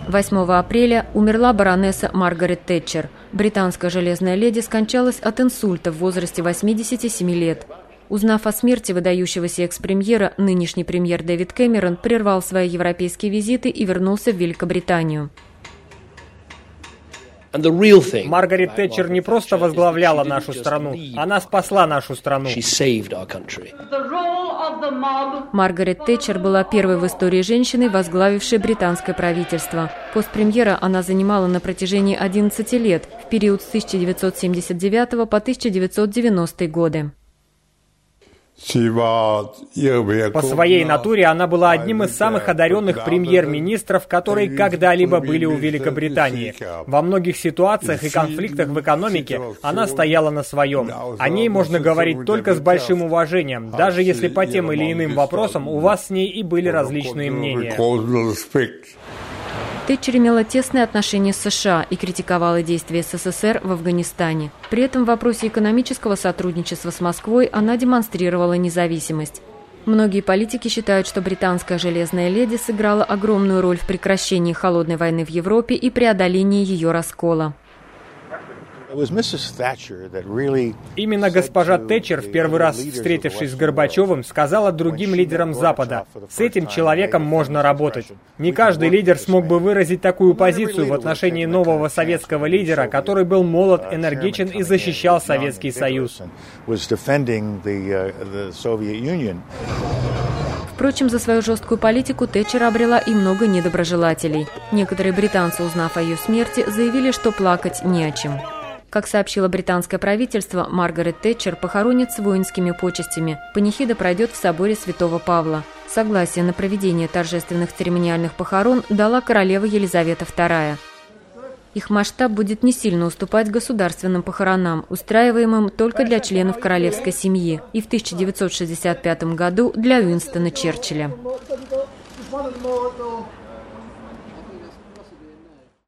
8 апреля умерла баронесса Маргарет Тэтчер. Британская железная леди скончалась от инсульта в возрасте 87 лет. Узнав о смерти выдающегося экс-премьера, нынешний премьер Дэвид Кэмерон прервал свои европейские визиты и вернулся в Великобританию. Маргарет Тэтчер не просто возглавляла нашу страну, она спасла нашу страну. Маргарет Тэтчер была первой в истории женщиной, возглавившей британское правительство. Пост премьера она занимала на протяжении 11 лет, в период с 1979 по 1990 годы. По своей натуре она была одним из самых одаренных премьер-министров, которые когда-либо были у Великобритании. Во многих ситуациях и конфликтах в экономике она стояла на своем. О ней можно говорить только с большим уважением, даже если по тем или иным вопросам у вас с ней и были различные мнения. Тэтчер имела тесные отношения с США и критиковала действия СССР в Афганистане. При этом в вопросе экономического сотрудничества с Москвой она демонстрировала независимость. Многие политики считают, что британская железная леди сыграла огромную роль в прекращении холодной войны в Европе и преодолении ее раскола. Именно госпожа Тэтчер, в первый раз встретившись с Горбачевым, сказала другим лидерам Запада: «С этим человеком можно работать». Не каждый лидер смог бы выразить такую позицию в отношении нового советского лидера, который был молод, энергичен и защищал Советский Союз. Впрочем, за свою жесткую политику Тэтчер обрела и много недоброжелателей. Некоторые британцы, узнав о ее смерти, заявили, что плакать не о чем. Как сообщило британское правительство, Маргарет Тэтчер похоронят с воинскими почестями. Панихида пройдет в соборе Святого Павла. Согласие на проведение торжественных церемониальных похорон дала королева Елизавета II. Их масштаб будет не сильно уступать государственным похоронам, устраиваемым только для членов королевской семьи, и в 1965 году для Уинстона Черчилля.